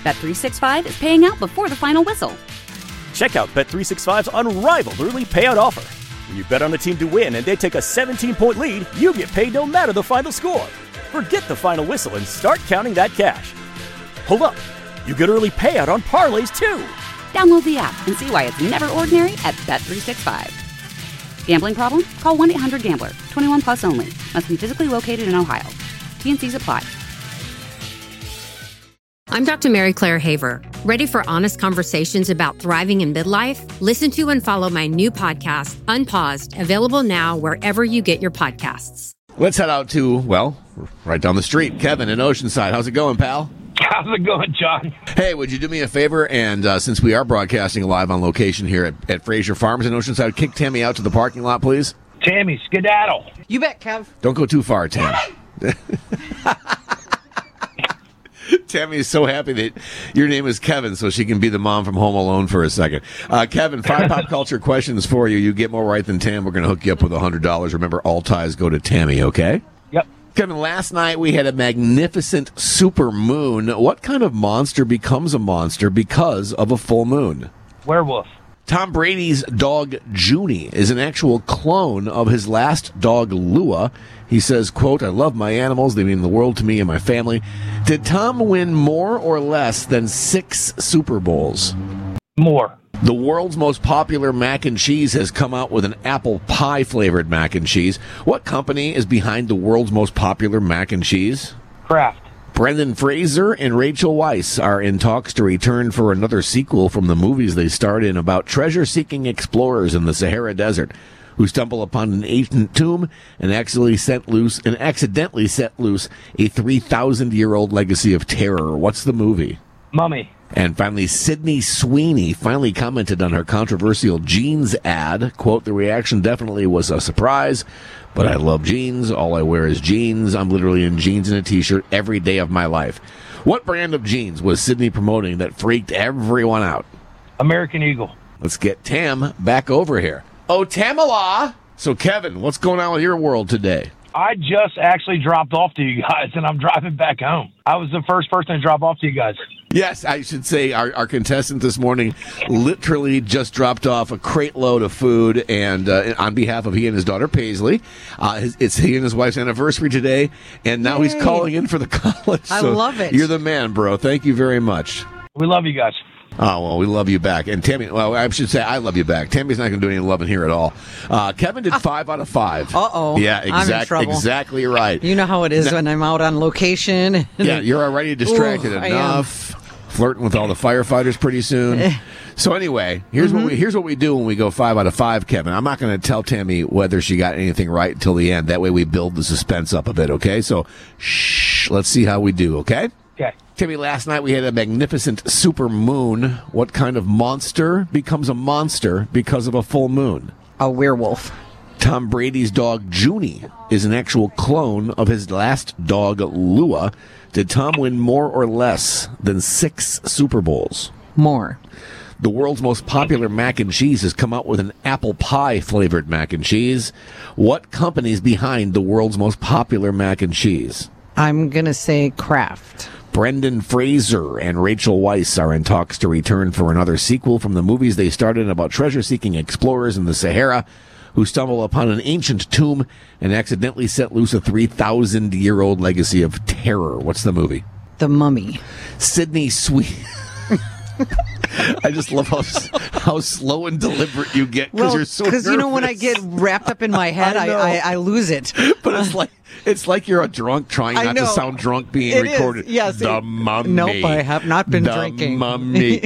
Bet365 is paying out before the final whistle. Check out Bet365's unrivaled early payout offer. When you bet on a team to win and they take a 17-point lead, you get paid no matter the final score. Forget the final whistle and start counting that cash. Hold up. You get early payout on parlays, too. Download the app and see why it's never ordinary at Bet365. Gambling problem? Call 1-800-GAMBLER. 21 plus only. Must be physically located in Ohio. T&Cs apply. I'm Dr. Mary Claire Haver. Ready for honest conversations about thriving in midlife? Listen to and follow my new podcast, Unpaused, available now wherever you get your podcasts. Let's head out to, well, right down the street. Kevin in Oceanside. How's it going, pal? How's it going, John? Hey, would you do me a favor? And since we are broadcasting live on location here at Fraser Farms in Oceanside, kick Tammy out to the parking lot, please. Tammy, skedaddle. You bet, Kev. Don't go too far, Tammy. Tammy is so happy that your name is Kevin, so she can be the mom from Home Alone for a second. Kevin, 5 pop culture questions for you. You get more right than Tam. We're going to hook you up with $100. Remember, all ties go to Tammy, okay? Yep. Kevin, last night we had a magnificent super moon. What kind of monster becomes a monster because of a full moon? Werewolf. Tom Brady's dog, Junie, is an actual clone of his last dog, Lua. He says, quote, "I love my animals. They mean the world to me and my family." Did Tom win more or less than 6 Super Bowls? More. The world's most popular mac and cheese has come out with an apple pie flavored mac and cheese. What company is behind the world's most popular mac and cheese? Kraft. Brendan Fraser and Rachel Weisz are in talks to return for another sequel from the movies they starred in about treasure-seeking explorers in the Sahara Desert who stumble upon an ancient tomb and accidentally set loose a 3,000-year-old legacy of terror. What's the movie? Mummy. And finally, Sydney Sweeney finally commented on her controversial jeans ad. Quote, "The reaction definitely was a surprise, but I love jeans. All I wear is jeans. I'm literally in jeans and a t-shirt every day of my life." What brand of jeans was Sydney promoting that freaked everyone out? American Eagle. Let's get Tam back over here. Oh, Tamala! So, Kevin, what's going on with your world today? I just actually dropped off to you guys, and I'm driving back home. I was the first person to drop off to you guys. Yes, I should say our contestant this morning literally just dropped off a crate load of food, and on behalf of he and his daughter Paisley, it's he and his wife's anniversary today, and now he's calling in for the college. I love it. You're the man, bro. Thank you very much. We love you guys. Oh, well, we love you back. And Tammy, well, I should say I love you back. Tammy's not going to do any loving here at all. Kevin did 5 out of 5. Uh-oh. Yeah, I'm in trouble. exactly right. You know how it is when I'm out on location. Yeah, you're already distracted enough. Flirting with all the firefighters pretty soon. So anyway, here's what we do when we go 5 out of 5, Kevin. I'm not going to tell Tammy whether she got anything right until the end. That way we build the suspense up a bit, okay? So, let's see how we do, okay? Okay. Timmy, last night we had a magnificent super moon. What kind of monster becomes a monster because of a full moon? A werewolf. Tom Brady's dog, Junie, is an actual clone of his last dog, Lua. Did Tom win more or less than 6 Super Bowls? More. The world's most popular mac and cheese has come out with an apple pie flavored mac and cheese. What company's behind the world's most popular mac and cheese? I'm going to say Kraft. Brendan Fraser and Rachel Weisz are in talks to return for another sequel from the movies they started about treasure-seeking explorers in the Sahara who stumble upon an ancient tomb and accidentally set loose a 3,000-year-old legacy of terror. What's the movie? The Mummy. Sydney Sweeney. I just love how slow and deliberate you get because you're so nervous. Because, you know, when I get wrapped up in my head, I lose it. But it's like you're a drunk trying not to sound drunk being recorded. Yes. The Mummy. Nope, I have not been drinking. The Mummy.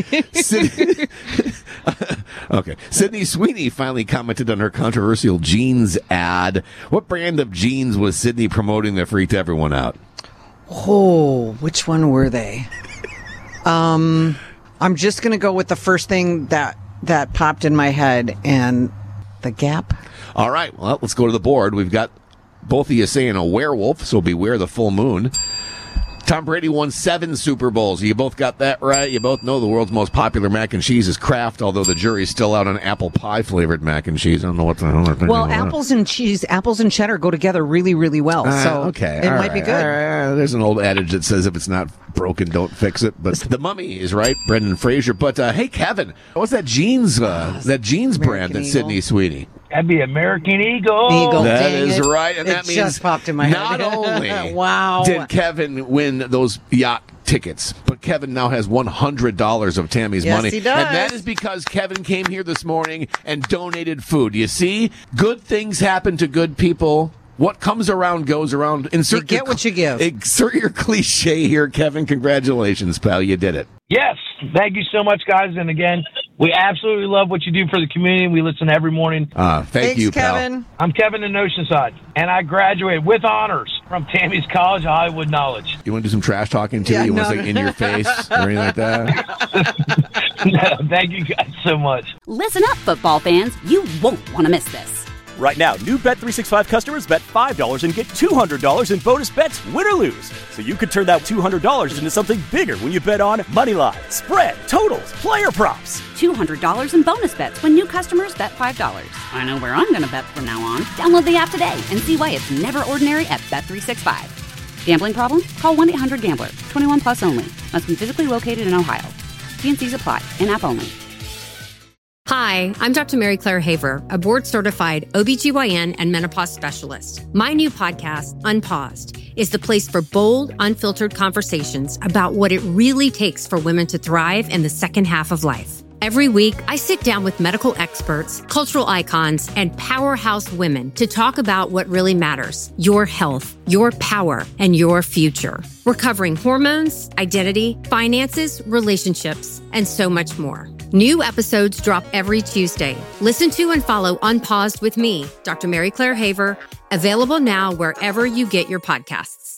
Okay. Sydney Sweeney finally commented on her controversial jeans ad. What brand of jeans was Sydney promoting that freaked everyone out? Oh, which one were they? I'm just going to go with the first thing that popped in my head, and the Gap. All right. Well, let's go to the board. We've got both of you saying a werewolf, so beware the full moon. Tom Brady won 7 Super Bowls. You both got that right. You both know the world's most popular mac and cheese is Kraft, although the jury's still out on apple pie flavored mac and cheese. I don't know what the hell they're thinking. Well, apples and cheddar go together really, really well. So okay. it might be good. There's an old adage that says if it's not broken, don't fix it. But the Mummy is right, Brendan Fraser. But hey, Kevin, what's that jeans brand that Sydney Sweeney? That'd be American Eagle. That is right, and that means just popped in my head. Not only wow. did Kevin win those yacht tickets, but Kevin now has $100 of Tammy's money. He does. And that is because Kevin came here this morning and donated food. You see, good things happen to good people. What comes around goes around. You get what you give. Insert your cliche here, Kevin. Congratulations, pal. You did it. Yes. Thank you so much, guys. And again, we absolutely love what you do for the community. We listen every morning. Thanks, you, pal. Kevin. I'm Kevin in Oceanside, and I graduated with honors from Tammy's College of Hollywood Knowledge. You want to do some trash talking, too? You want to say in your face or anything like that? No, thank you guys so much. Listen up, football fans. You won't want to miss this. Right now, new Bet365 customers bet $5 and get $200 in bonus bets, win or lose. So you could turn that $200 into something bigger when you bet on moneyline, spread, totals, player props. $200 in bonus bets when new customers bet $5. I know where I'm going to bet from now on. Download the app today and see why it's never ordinary at Bet365. Gambling problem? Call 1-800-GAMBLER. 21 plus only. Must be physically located in Ohio. T&Cs apply. In-app only. Hi, I'm Dr. Mary Claire Haver, a board-certified OBGYN and menopause specialist. My new podcast, Unpaused, is the place for bold, unfiltered conversations about what it really takes for women to thrive in the second half of life. Every week, I sit down with medical experts, cultural icons, and powerhouse women to talk about what really matters: your health, your power, and your future. We're covering hormones, identity, finances, relationships, and so much more. New episodes drop every Tuesday. Listen to and follow Unpaused with me, Dr. Mary Claire Haver, available now wherever you get your podcasts.